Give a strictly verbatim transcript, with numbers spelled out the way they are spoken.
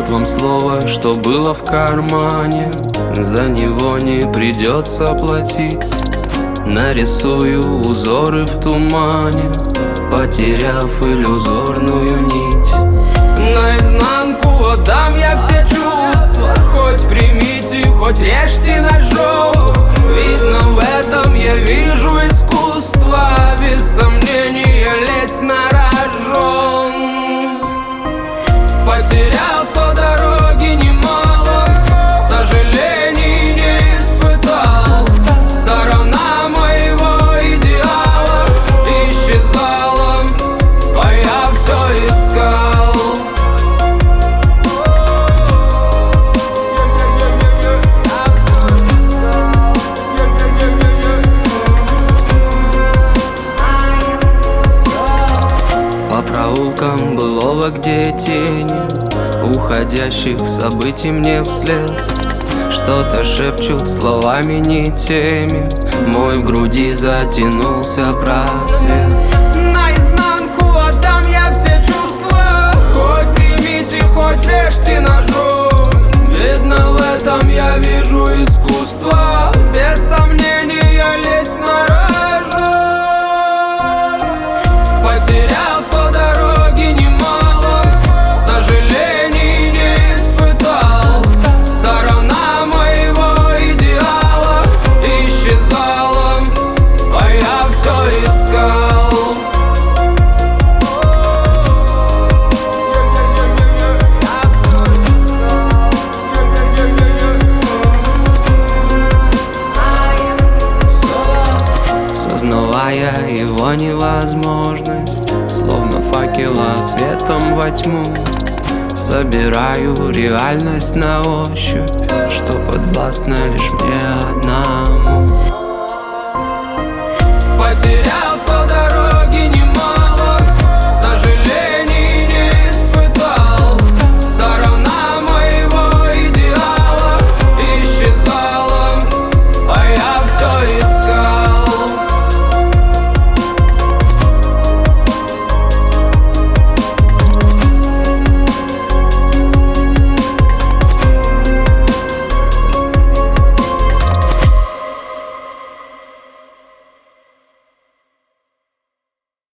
вам слово, что было в кармане. За него не придется платить. Нарисую узоры в тумане, потеряв иллюзорную нить. Наизнанку отдам я все чувства. Хоть примите, хоть режьте ножом. Видно, в этом я вижу искусство. Без сомнения лезть на рожон. Потеряв по дороге немало, сожалений не испытал. Сторона моего идеала исчезала, а я все искал. По проулкам былого, где тени уходящих событий мне вслед что-то шепчут словами не теми. Мой в груди затянулся просвет. Наизнанку отдам я все чувства. Хоть примите, хоть режьте ножом. Видно, в этом я вижу искусство. Без сомнения лезть на рожон. Потеряв по дороге немало, сожалений не испытал. Сторона моего идеала исчезала, а я все искал. Сознавая его невозможность, словно факела светом во тьму, собираю реальность на ощупь, что подвластно лишь мне одному. Потеряв